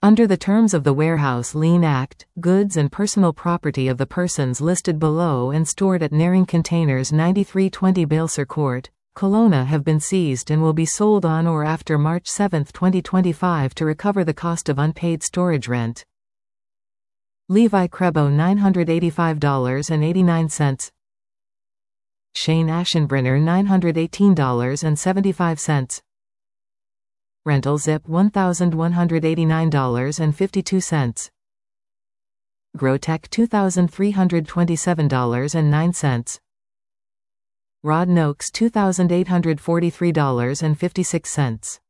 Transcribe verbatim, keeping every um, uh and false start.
Under the terms of the Warehouse Lien Act, goods and personal property of the persons listed below and stored at Naring Containers ninety-three twenty Balesar Court, Kelowna have been seized and will be sold on or after March seventh twenty twenty-five to recover the cost of unpaid storage rent. Levi Crebo nine hundred eighty-five dollars and eighty-nine cents. Shane Aschenbrenner nine hundred eighteen dollars and seventy-five cents. Rental Zip one thousand one hundred eighty-nine dollars and fifty-two cents. Grotech two thousand three hundred twenty-seven dollars and nine cents. Rod Noakes two thousand eight hundred forty-three dollars and fifty-six cents.